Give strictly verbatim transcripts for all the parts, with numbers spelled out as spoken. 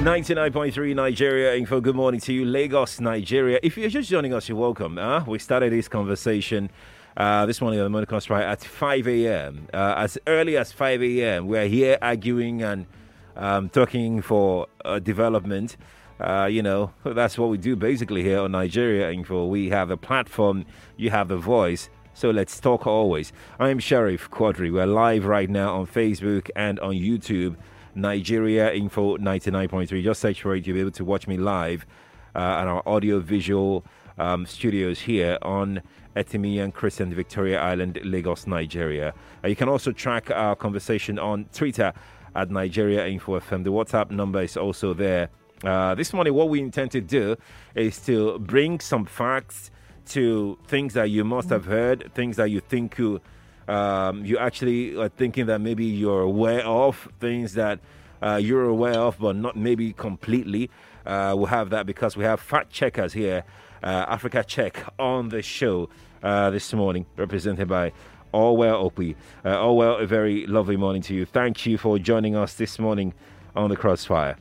ninety-nine point three Nigeria Info. Good morning to you, Lagos, Nigeria. If you're just joining us, you're welcome. Uh, we started this conversation uh, this morning on the Morning Crossfire at five a.m. Uh, as early as five a.m. We're here arguing and um, talking for uh, development. Uh, you know, that's what we do basically here on Nigeria Info. We have a platform, you have a voice. So let's talk always. I'm Sheriff Quadri. We're live right now on Facebook and on YouTube. Nigeria Info ninety-nine point three. Just search for it. You'll be able to watch me live uh, at our audio-visual um, studios here on Etimian Christian Victoria Island, Lagos, Nigeria. Uh, you can also track our conversation on Twitter at Nigeria Info F M. The WhatsApp number is also there. Uh, this morning, what we intend to do is to bring some facts to things that you must have heard, things that you think you Um, you actually are thinking that maybe you're aware of, things that uh, you're aware of, but not maybe completely. Uh, we'll have that because we have fact checkers here, uh, Africa Check, on the show uh, this morning, represented by Orwell Okwi. Uh, Orwell, a very lovely morning to you. Thank you for joining us this morning on the Crossfire.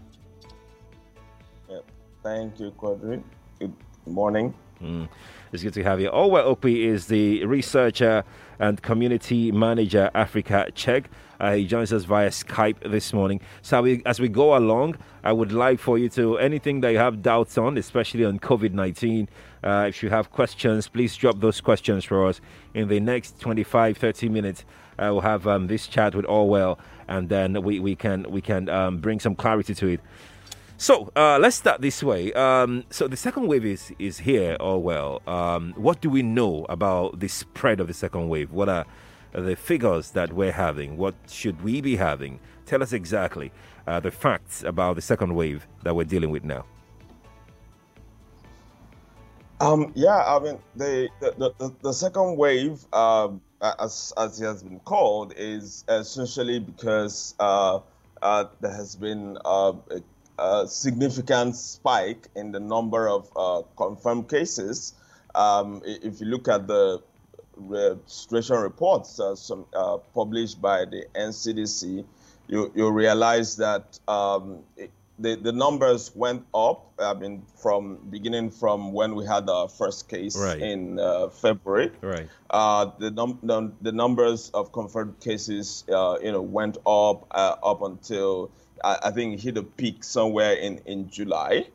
Yeah, thank you, Quadri. Good morning. Mm. It's good to have you. Orwell Okwi is the researcher and community manager, Africa Check. Uh, he joins us via Skype this morning. So we, as we go along, I would like for you to, anything that you have doubts on, especially on COVID nineteen, uh, if you have questions, please drop those questions for us. In the next twenty-five, thirty minutes, uh, we'll have um, this chat with Orwell, and then we, we can, we can um, bring some clarity to it. So uh, let's start this way. Um, so the second wave is is here. Oh well. Um, what do we know about the spread of the second wave? What are the figures that we're having? What should we be having? Tell us exactly uh, the facts about the second wave that we're dealing with now. Um, yeah, I mean the the, the, the second wave, um, as as it has been called, is essentially because uh, uh, there has been uh, a a significant spike in the number of uh, confirmed cases. Um, if you look at the registration reports uh, some, uh, published by the N C D C, you, you realize that um, it, the, the numbers went up. I mean, from beginning from when we had our first case right. in uh, February. Right. Uh, the, num- the the numbers of confirmed cases, uh, you know, went up uh, up until I think it hit a peak somewhere in, in July.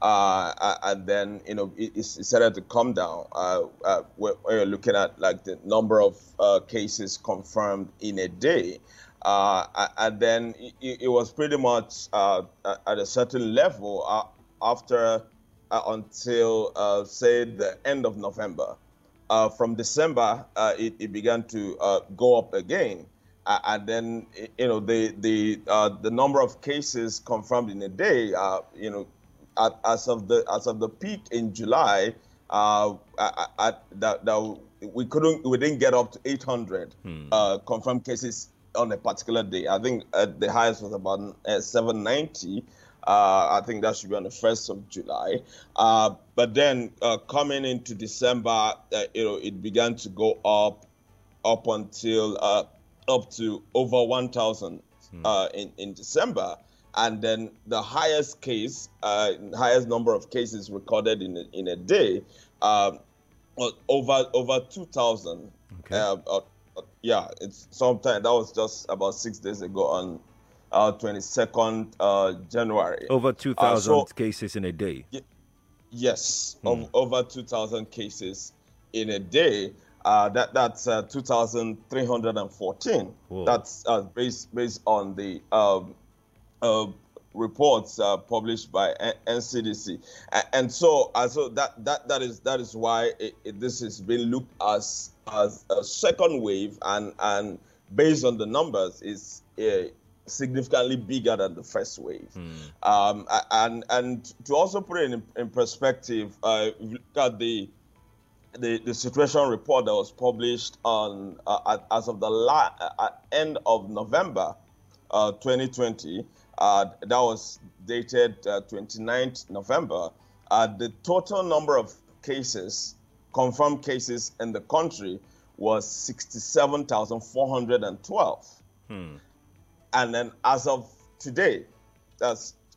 Uh, and then, you know, it, it started to come down. Uh, uh, where, where you're looking at like the number of uh, cases confirmed in a day. Uh, and then it, it was pretty much uh, at a certain level uh, after uh, until, uh, say, the end of November. Uh, from December, uh, it, it began to uh, go up again. Uh, and then, you know, the the uh, the number of cases confirmed in a day, uh, you know, at, as of the as of the peak in July, uh, at, at, that, that we couldn't we didn't get up to eight hundred hmm. uh, confirmed cases on a particular day. I think uh, the highest was about uh, seven ninety. Uh, I think that should be on the first of July. Uh, but then uh, coming into December, uh, you know, it began to go up up until. Uh, up to over one thousand hmm. uh, in, in December. And then the highest case, uh, highest number of cases recorded in a, in a day, um, was over over two thousand. Okay. Uh, uh, uh, yeah, it's sometime, that was just about six days ago on uh, twenty-second uh, January. Over two thousand uh, so, cases in a day? Y- yes, hmm. of, over two thousand cases in a day. Uh, that that's uh, two thousand three hundred fourteen. Whoa. That's uh, based based on the um, uh, reports uh, published by N C D C, and, and so uh, so that that that is that is why it, it, this has been looked as as a second wave, and and based on the numbers is uh, significantly bigger than the first wave. Hmm. Um, and and to also put it in, in perspective, uh, look at the The, the situation report that was published on uh, as of the la- uh, end of November uh, twenty twenty, uh, that was dated uh, twenty-ninth November. Uh, the total number of cases, confirmed cases in the country, was sixty-seven thousand four hundred twelve. Hmm. And then as of today, that's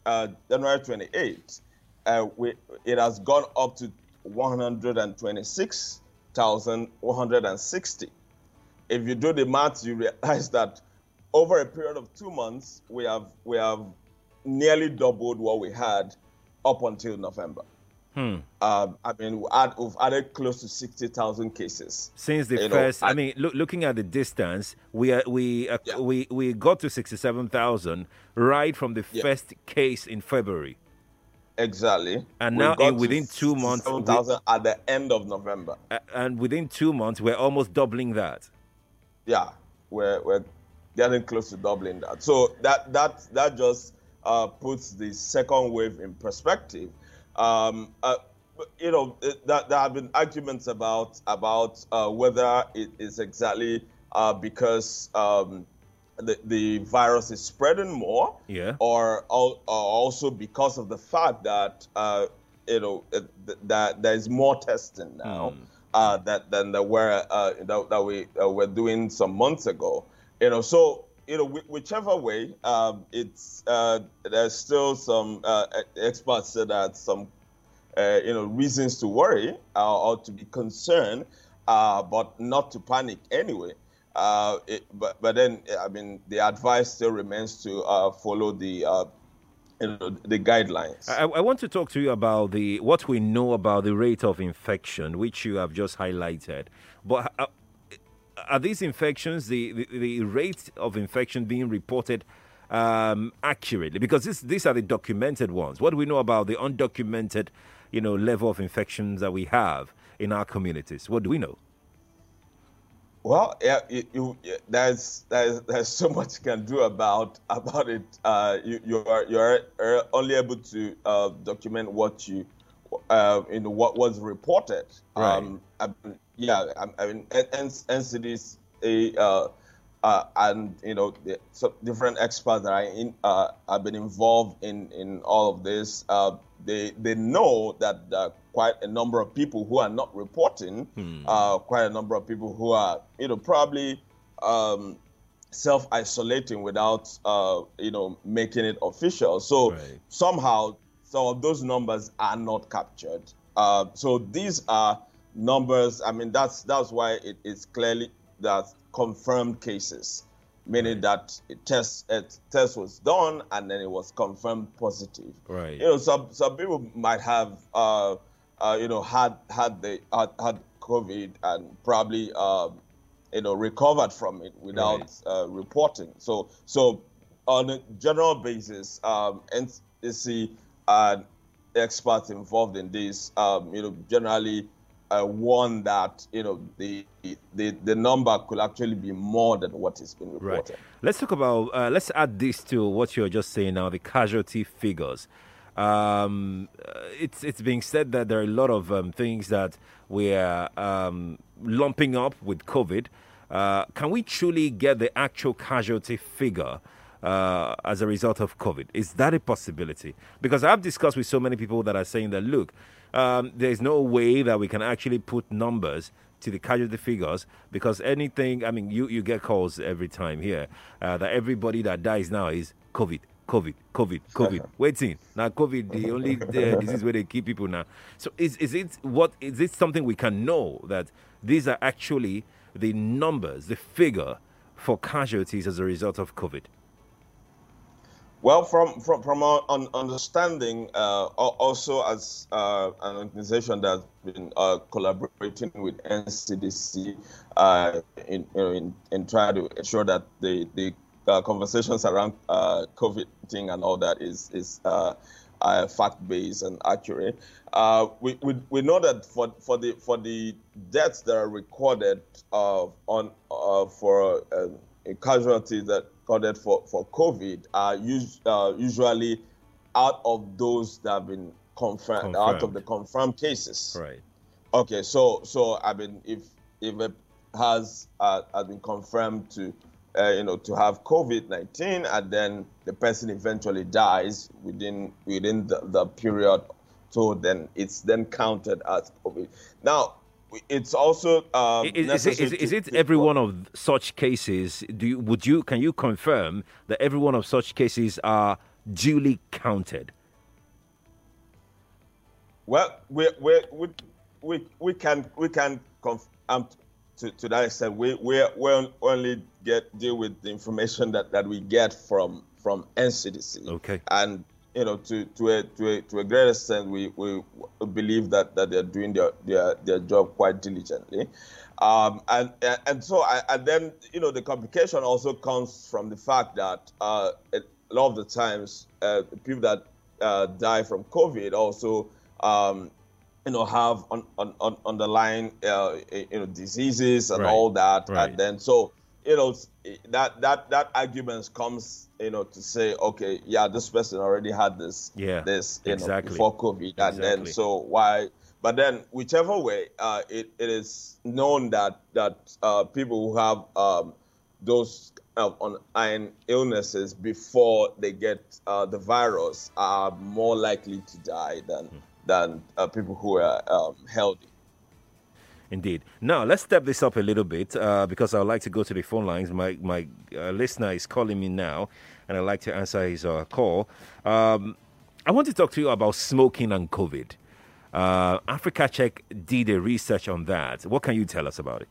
uh, January twenty-eighth, uh, we, it has gone up to one hundred twenty-six thousand one hundred sixty. If you do the math, you realize that over a period of two months, we have we have nearly doubled what we had up until November. Hmm. Um, I mean, we add, we've added close to sixty thousand cases since the you first. Know, I, I mean, look, looking at the distance, we are, we uh, yeah. we we got to sixty-seven thousand right from the yeah. first case in February. Exactly, and we now in, within two months, seven thousand at the end of November, uh, and within two months, we're almost doubling that. Yeah, we're we're getting close to doubling that. So that that that just uh, puts the second wave in perspective. Um, uh, you know, that there have been arguments about about uh, whether it is exactly uh, because um, the the virus is spreading more, yeah, or, or also because of the fact that uh, you know that there is more testing now mm. uh, that than there were uh, that, that we uh, were doing some months ago. You know, so. You know, whichever way, um, it's uh, there's still some uh, experts say that some, uh, you know, reasons to worry uh, or to be concerned, uh, but not to panic anyway. Uh, it, but but then, I mean, the advice still remains to uh, follow the, uh, you know, the guidelines. I, I want to talk to you about the what we know about the rate of infection, which you have just highlighted, but. Uh, Are these infections, the, the, the rate of infection being reported um, accurately? Because this, these are the documented ones. What do we know about the undocumented, you know, level of infections that we have in our communities? What do we know? Well, yeah, you, you, there's, there's there's so much you can do about about it. Uh, you you are you're only able to uh, document what you, uh, you know, what was reported. Right. Um, I, Yeah, I mean, N C D C, uh, uh, and you know, the, so different experts that are in, uh, have been involved in, in all of this. Uh, they they know that there are quite a number of people who are not reporting. Hmm. Uh, quite a number of people who are, you know, probably um, self-isolating without, uh, you know, making it official. So right. somehow, some of those numbers are not captured. Uh, so these are numbers. I mean, that's that's why it is clearly that confirmed cases, meaning right. that a test a test was done and then it was confirmed positive. Right. You know, some some people might have uh, uh you know had had the had, had COVID and probably um you know recovered from it without right. uh, reporting. So so on a general basis, um, N C C and experts involved in this, um, you know, generally. Uh, warn that you know the, the the number could actually be more than what has been reported. Right. Let's talk about. Uh, let's add this to what you're just saying now. The casualty figures. Um, it's it's being said that there are a lot of um, things that we are um, lumping up with COVID. Uh, can we truly get the actual casualty figure uh, as a result of COVID? Is that a possibility? Because I've discussed with so many people that are saying that look. Um, there's no way that we can actually put numbers to the casualty figures because anything, I mean, you, you get calls every time here uh, that everybody that dies now is COVID, COVID, COVID, COVID. Waiting. Now, COVID, the only uh, disease where they keep people now. So is, is it what is it something we can know that these are actually the numbers, the figure for casualties as a result of COVID? Well, from from from our understanding, uh, also as uh, an organization that's been uh, collaborating with N C D C uh, in, you know, in in trying to ensure that the the uh, conversations around uh, COVID thing and all that is is uh, uh, fact-based and accurate. Uh, we, we we know that for for the for the deaths that are recorded uh, on uh, for uh, casualties that recorded for, for COVID are us, uh, usually out of those that have been confirmed, confirmed, out of the confirmed cases. Right. Okay, so so I mean, if if it has uh, has been confirmed to, uh, you know, to have COVID nineteen, and then the person eventually dies within within the, the period, so then it's then counted as COVID. Now. It's also um, is, is, it, is, is it every one of such cases? Do you, would you can you confirm that every one of such cases are duly counted? Well, we we we we, we can we can conf- um, to, to that extent. We we we only get deal with the information that, that we get from from N C D C. Okay. And you know, to to a to a to a great extent, we, we believe that, that they're doing their, their their job quite diligently. Um, and and so I, and then you know the complication also comes from the fact that uh, a lot of the times uh, people that uh, die from COVID also um, you know have on, on, on underlying uh, you know diseases and right. all that, right. and then so you know that that that argument comes you know to say, okay, yeah, this person already had this yeah, this you exactly. know before COVID, and exactly. then so why? But then, whichever way, uh, it, it is known that that uh, people who have um, those uh, underlying illnesses before they get uh, the virus are more likely to die than hmm. than uh, people who are um, healthy. Indeed. Now, let's step this up a little bit uh, because I would like to go to the phone lines. My my uh, listener is calling me now, and I'd like to answer his uh, call. Um, I want to talk to you about smoking and COVID. Uh, Africa Check did a research on that. What can you tell us about it?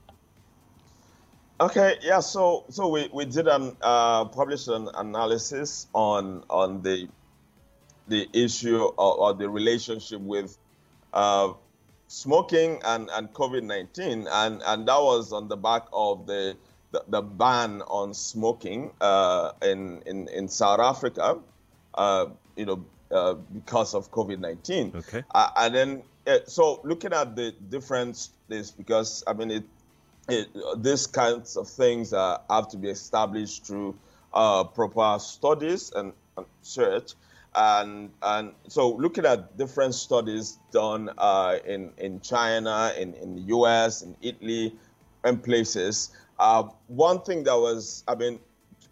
Okay, yeah. So, so we, we did an uh, published an analysis on on the the issue or, or the relationship with uh, smoking and, and COVID nineteen, and and that was on the back of the the, the ban on smoking uh, in, in in South Africa. Uh, you know. Uh, because of COVID nineteen. Okay. Uh, and then, uh, so looking at the different this because I mean, it, it these kinds of things uh, have to be established through uh, proper studies and, and research, and and so looking at different studies done uh, in in China, in in the U S, in Italy, and places. Uh, one thing that was, I mean.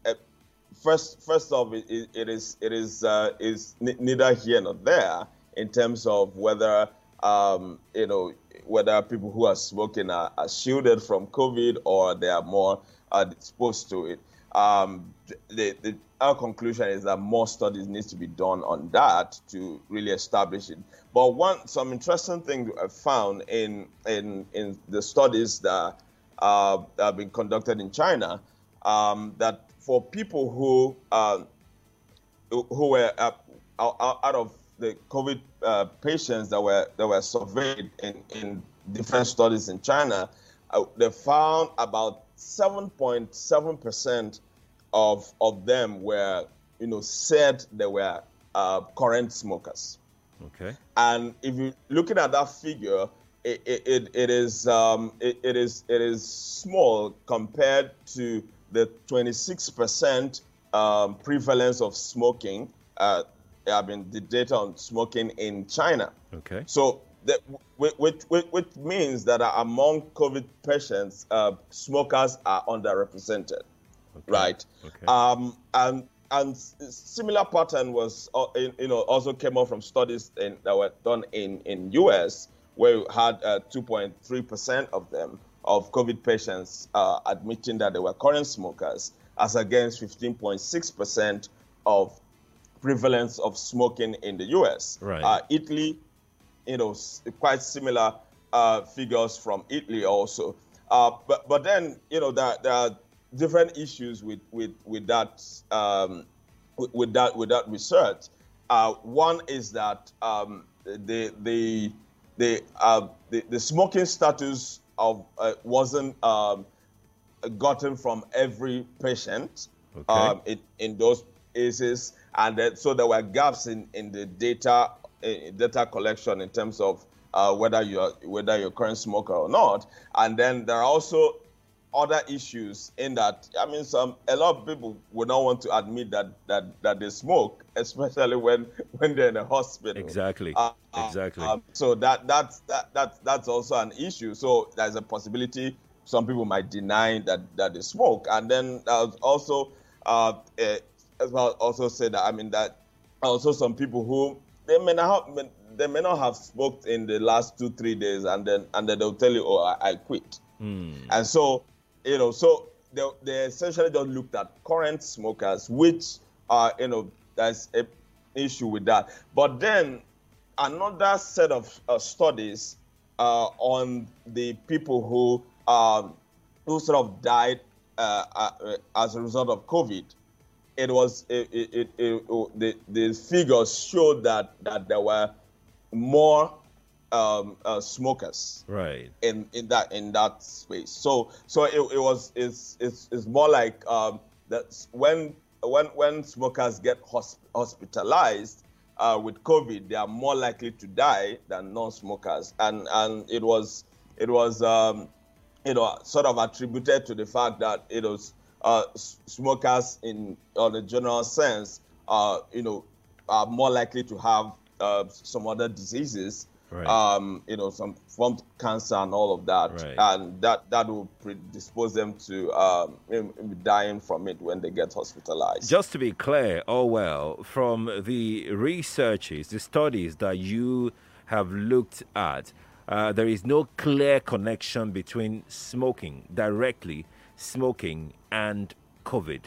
First, first off, it, it is it is uh, is n- neither here nor there in terms of whether um, you know whether people who are smoking are, are shielded from COVID or they are more uh, exposed to it. Um, the, the our conclusion is that more studies need to be done on that to really establish it. But one some interesting thing I found in in in the studies that, uh, that have been conducted in China um, that. For people who uh, who were uh, out of the COVID uh, patients that were that were surveyed in, in different studies in China, uh, they found about seven point seven percent of of them were you know said they were uh, current smokers. Okay. And if you're looking at that figure, it it, it is um, it, it is it is small compared to the twenty-six percent um, prevalence of smoking, uh, I mean, the data on smoking in China. Okay. So, that, which, which, which means that among COVID patients, uh, smokers are underrepresented, okay. right? Okay. Um, and and similar pattern was, uh, in, you know, also came out from studies in, that were done in in U S, where you had uh, two point three percent of them. Of COVID patients uh, admitting that they were current smokers, as against fifteen point six percent of prevalence of smoking in the U S. Right. Uh, Italy, you know, quite similar uh, figures from Italy also. Uh, but but then you know there, there are different issues with with with that um, with, with that with that research. Uh, one is that um, the the the, uh, the the smoking status of uh, wasn't um, gotten from every patient okay. um, in, in those cases, and that, so there were gaps in, in the data in data collection in terms of uh, whether you're whether you're a current smoker or not. And then there are also other issues in that, I mean, some a lot of people would not want to admit that that, that they smoke, especially when, when they're in a hospital. Exactly. Uh, exactly. Um, so that that's that, that that's also an issue. So there's a possibility some people might deny that, that they smoke, and then there's also uh, uh, as well also say that I mean that also some people who they may not have, they may not have smoked in the last two three days, and then and then they'll tell you, oh, I, I quit. Mm. And so, you know, so they, they essentially just looked at current smokers, which are, you know, there's a issue with that. But then another set of uh, studies uh, on the people who um, who sort of died uh, uh, as a result of COVID. It was it, it, it, it, the the figures showed that that there were more um, uh, smokers, right, in, in that in that space. So so it, it was it's it's it's more like um, that when when when smokers get hosp- hospitalized uh, with COVID, they are more likely to die than non-smokers, and and it was it was um, you know sort of attributed to the fact that it was. Uh, smokers, in on a general sense, uh, you know, are more likely to have uh, some other diseases, right. um, you know, some form of cancer and all of that, right. and that that will predispose them to um, dying from it when they get hospitalized. Just to be clear, oh well, from the researches, the studies that you have looked at, uh, there is no clear connection between smoking directly. Smoking and COVID.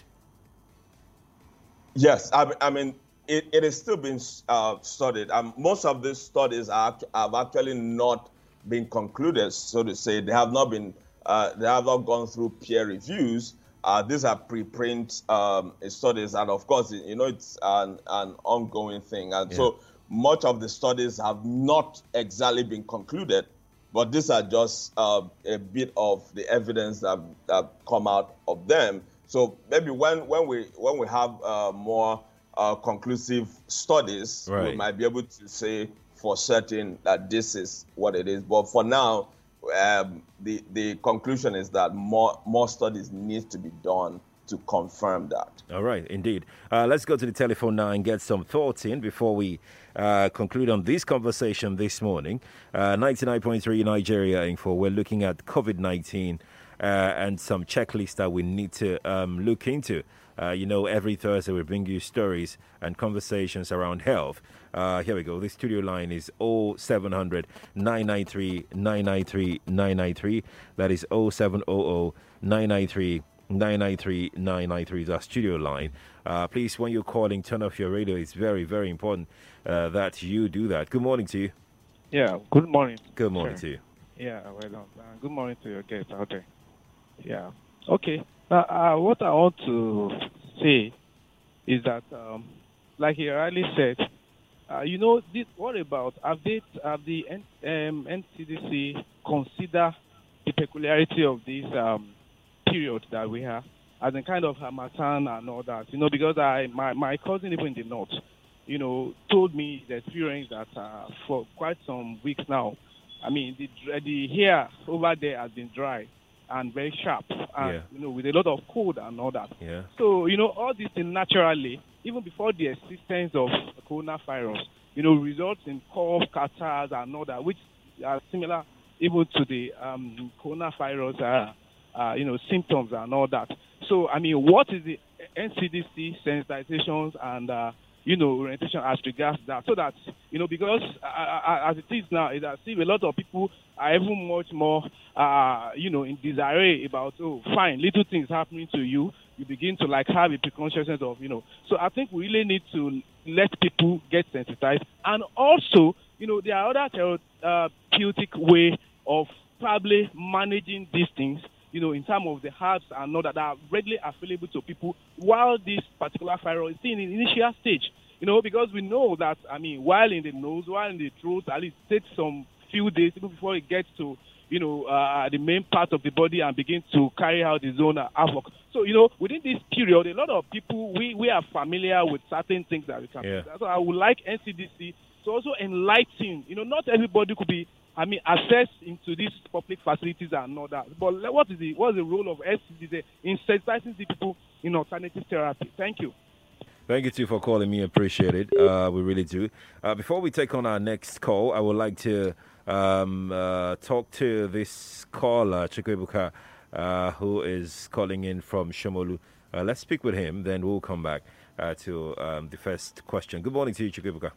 Yes, I, I mean it, it is still being uh, studied. Um, most of these studies are, have actually not been concluded, so to say. They have not been. Uh, they have not gone through peer reviews. Uh, these are preprint um, studies, and of course, you know, it's an, an ongoing thing. And yeah. so much of the studies have not exactly been concluded. But these are just uh, a bit of the evidence that that come out of them. So maybe when when we when we have uh, more uh, conclusive studies, right. we might be able to say for certain that this is what it is. But for now, um, the the conclusion is that more more studies need to be done to confirm that. All right, indeed. Uh, let's go to the telephone now and get some thoughts in before we uh, conclude on this conversation this morning. Uh, ninety-nine point three Nigeria Info. We're looking at COVID nineteen uh, and some checklists that we need to um, look into. Uh, you know, every Thursday we bring you stories and conversations around health. Uh, here we go. The studio line is oh seven hundred, nine nine three, nine nine three, nine nine three. That is oh seven hundred, nine nine three, nine nine three, nine nine three is our studio line. Uh, please, when you're calling, turn off your radio. It's very, very important uh, that you do that. Good morning to you. Yeah, good morning. Good morning sure. to you. Yeah, well done. Uh, good morning to your guests out there. Yeah. Okay. Now, uh, what I want to say is that, um, like he rightly said, uh, you know, this, what about, have, they, have the um, N C D C consider the peculiarity of this um, period that we have, as in kind of Harmattan and all that, you know, because I my, my cousin even in the north, you know, told me the experience that uh, for quite some weeks now, I mean, the the hair over there has been dry and very sharp, and, yeah. you know, with a lot of cold and all that. Yeah. So, you know, all these things naturally, even before the existence of coronavirus, you know, results in cough, catarrh, and all that, which are similar even to the um, coronavirus, uh, uh, you know, symptoms and all that. So, I mean, what is the N C D C sensitizations and, uh, you know, orientation as regards that? So that, you know, because uh, as it is now, it I see a lot of people are even much more, uh, you know, in disarray about, oh, fine, little things happening to you. You begin to, like, have a preconsciousness of, you know. So I think we really need to let people get sensitized. And also, you know, there are other therapeutic way of probably managing these things, you know, in terms of the herbs and all that are readily available to people while this particular virus is still in the initial stage, you know, because we know that, I mean, while in the nose, while in the throat, at least it takes some few days even before it gets to, you know, uh, the main part of the body and begin to carry out its own uh, havoc. So, you know, within this period, a lot of people, we, we are familiar with certain things that we can yeah. do. So I would like N C D C to also enlighten, you know, not everybody could be, I mean, access into these public facilities and all that. But what is the what is the role of N C D C in sensitizing the people in alternative therapy? Thank you. Thank you, too, for calling me. Appreciate it. Uh, we really do. Uh, before we take on our next call, I would like to um, uh, talk to this caller, Chukwuebuka, uh, who is calling in from Shomolu. Uh, let's speak with him, then we'll come back uh, to um, the first question. Good morning to you, Chukwuebuka.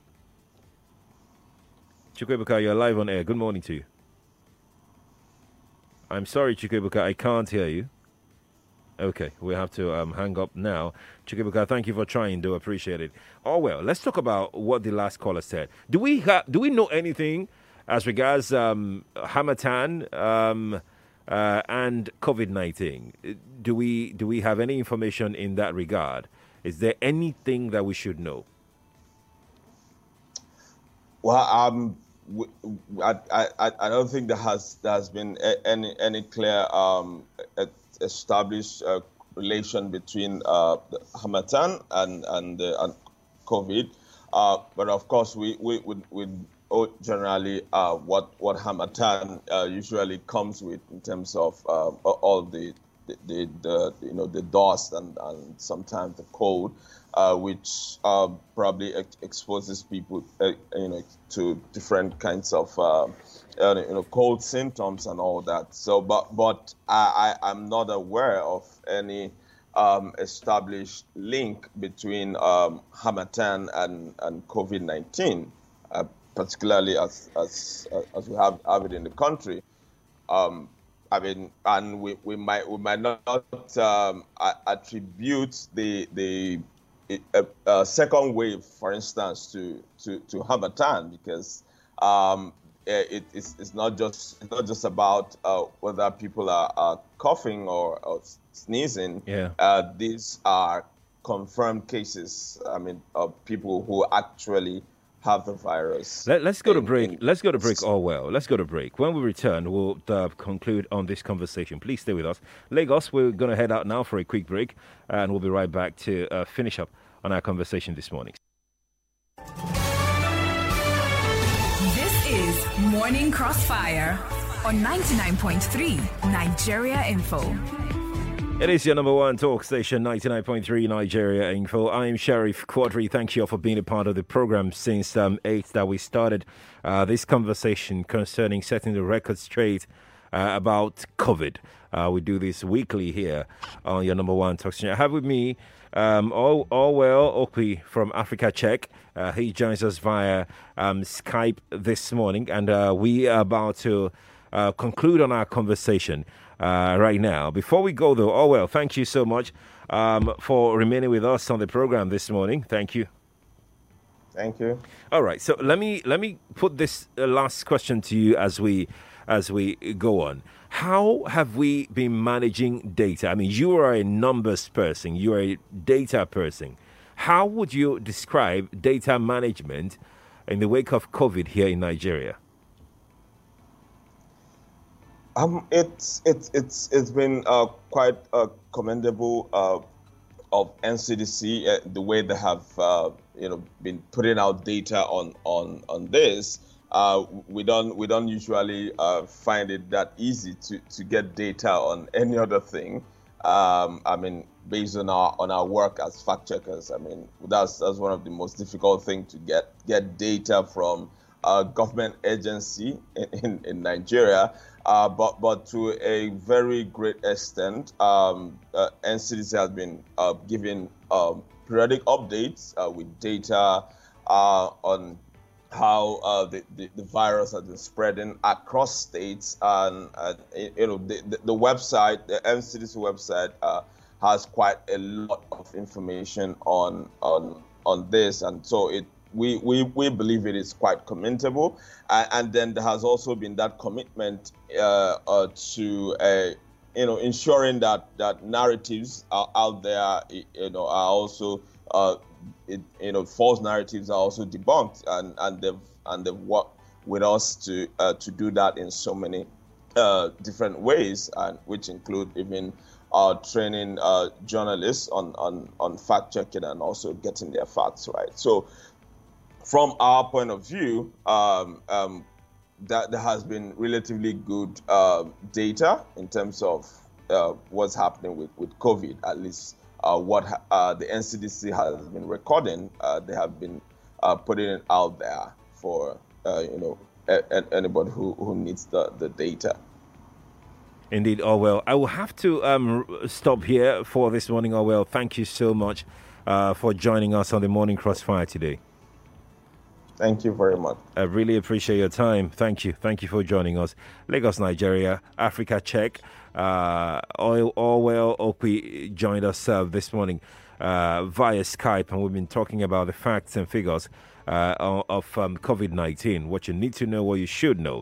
Chukwuebuka, you're live on air. Good morning to you. I'm sorry, Chukwuebuka, I can't hear you. Okay, we have to um, hang up now. Chukwuebuka, thank you for trying, do appreciate it. Oh well, let's talk about what the last caller said. Do we have? Do we know anything as regards um, Hamatan um, uh, and COVID nineteen? Do we do we have any information in that regard? Is there anything that we should know? Well, um, I, I, I don't think there has there has been any any clear um, established uh, relation between uh, Hamatan and and, uh, and COVID. Uh, but of course, we we we, we know generally uh, what what Hamatan uh, usually comes with in terms of uh, all the the, the the you know the dust and and sometimes the cold. Uh, which uh, probably ex- exposes people, uh, you know, to different kinds of, uh, uh, you know, cold symptoms and all that. So, but but I, I I'm not aware of any um, established link between um, Hamatan and and COVID nineteen, uh, particularly as as as we have, have it in the country. Um, I mean, and we, we might we might not um, attribute the the A, a second wave, for instance, to to to Hamatan, because um, it, it's, it's not just it's not just about uh, whether people are, are coughing or, or sneezing. Yeah. Uh, these are confirmed cases. I mean, of people who actually have the virus. Let, let's go in, to break. in, let's go to break. Oh well, let's go to break. When we return, we'll uh, conclude on this conversation. Please stay with us. Lagos, we're going to head out now for a quick break, and we'll be right back to uh, finish up on our conversation this morning. This is Morning Crossfire on ninety-nine point three Nigeria Info. It is your number one talk station, ninety-nine point three Nigeria Info. I'm Sheriff Quadri. Thank you all for being a part of the program since um, eight that we started uh, this conversation concerning setting the record straight uh, about COVID. Uh, we do this weekly here on your number one talk station. I have with me um, Orwell Okwi from Africa Check. Uh, he joins us via um, Skype this morning, and uh, we are about to uh, conclude on our conversation Uh, right now. Before we go, though, oh well, thank you so much um, for remaining with us on the program this morning. Thank you. Thank you. All right, so let me let me put this uh, last question to you as we as we go on. How have we been managing data? I mean, you are a numbers person, you are a data person. How would you describe data management in the wake of COVID here in Nigeria? Um, it's it's it's it's been uh, quite uh, commendable uh, of N C D C uh, the way they have uh, you know been putting out data on on on this. Uh, we don't we don't usually uh, find it that easy to, to get data on any other thing. Um, I mean, based on our on our work as fact checkers, I mean that's that's one of the most difficult things to get get data from a government agency in, in, in Nigeria. Uh, but but to a very great extent, um, uh, N C D C has been uh, giving um, periodic updates uh, with data uh, on how uh, the, the, the virus has been spreading across states. And uh, you know the, the, the website, the N C D C website, uh, has quite a lot of information on on on this, and so it. We, we we believe it is quite commendable, uh, and then there has also been that commitment uh, uh, to uh, you know ensuring that, that narratives are out there, you know, are also uh, it, you know false narratives are also debunked, and, and they've and they've worked with us to uh, to do that in so many uh, different ways, and which include even uh, training uh, journalists on, on on fact checking and also getting their facts right. So. From our point of view, um, um, that there has been relatively good uh, data in terms of uh, what's happening with, with COVID. At least uh, what uh, the N C D C has been recording, uh, they have been uh, putting it out there for uh, you know a, a, anybody who, who needs the, the data. Indeed, Orwell. I will have to um, stop here for this morning, Orwell. Thank you so much uh, for joining us on the Morning Crossfire today. Thank you very much. I really appreciate your time. Thank you. Thank you for joining us. Lagos, Nigeria, Africa Check. Uh, Orwell Okwi joined us uh, this morning uh, via Skype, and we've been talking about the facts and figures uh, of um, COVID nineteen, what you need to know, what you should know.